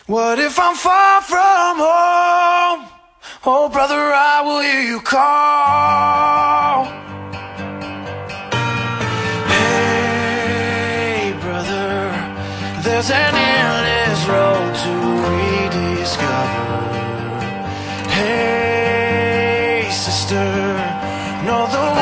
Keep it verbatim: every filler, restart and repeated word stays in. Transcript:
What if I'm far from home? Oh, brother, I will hear you call. Hey, brother, there's an endless road to rediscover. Hey, sister, know the